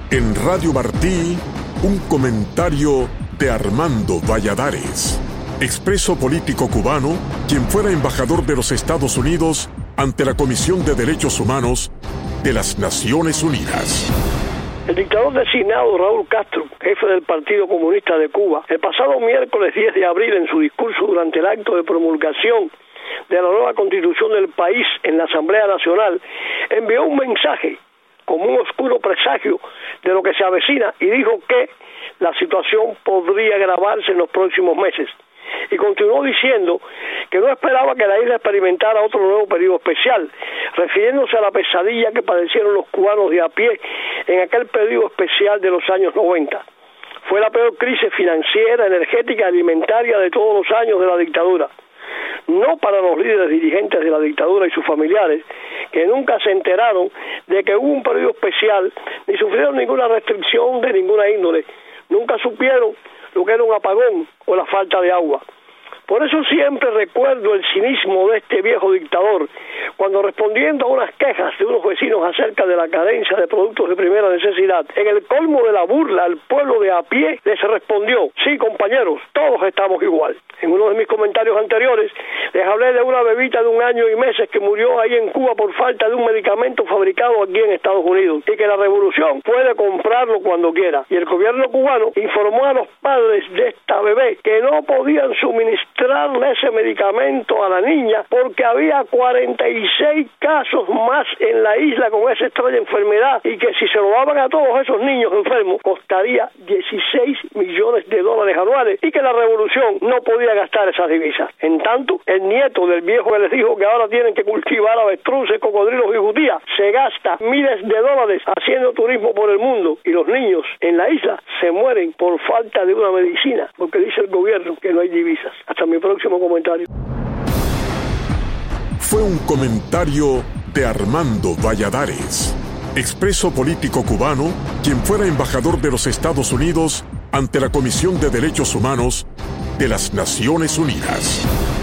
En Radio Martí, un comentario de Armando Valladares, expreso político cubano, quien fuera embajador de los Estados Unidos ante la Comisión de Derechos Humanos de las Naciones Unidas. El dictador designado Raúl Castro, jefe del Partido Comunista de Cuba, el pasado miércoles 10 de abril, en su discurso durante el acto de promulgación de la nueva Constitución del país en la Asamblea Nacional, envió un mensaje como un oscuro presagio de lo que se avecina y dijo que la situación podría agravarse en los próximos meses. Y continuó diciendo que no esperaba que la isla experimentara otro nuevo periodo especial, refiriéndose a la pesadilla que padecieron los cubanos de a pie en aquel periodo especial de los años 90. Fue la peor crisis financiera, energética y alimentaria de todos los años de la dictadura. No para los líderes dirigentes de la dictadura y sus familiares, que nunca se enteraron de que hubo un periodo especial, ni sufrieron ninguna restricción de ninguna índole. Nunca supieron lo que era un apagón o la falta de agua. Por eso siempre recuerdo el cinismo de este viejo dictador, cuando respondiendo a unas quejas de unos vecinos acerca de la carencia de productos de primera necesidad, en el colmo de la burla al pueblo de a pie, les respondió: sí, compañeros, todos estamos igual. En uno de mis comentarios anteriores les hablé de una bebita de 1 año y meses que murió ahí en Cuba por falta de un medicamento fabricado aquí en Estados Unidos, y que la revolución puede comprarlo cuando quiera. Y el gobierno cubano informó a los padres de esta bebé que no podían suministrarle ese medicamento a la niña porque había 46 casos más en la isla con esa extraña enfermedad, y que si se lo daban a todos esos niños enfermos costaría $16 millones anuales, y que la revolución no podía gastar esas divisas. En tanto, el nieto del viejo que les dijo que ahora tienen que cultivar avestruces, cocodrilos y judías se gasta miles de dólares haciendo turismo por el mundo, y los niños en la isla se mueren por falta de una medicina porque dice el gobierno que no hay divisas. Hasta mi próximo comentario. Fue un comentario de Armando Valladares, expreso político cubano, quien fuera embajador de los Estados Unidos ante la Comisión de Derechos Humanos de las Naciones Unidas.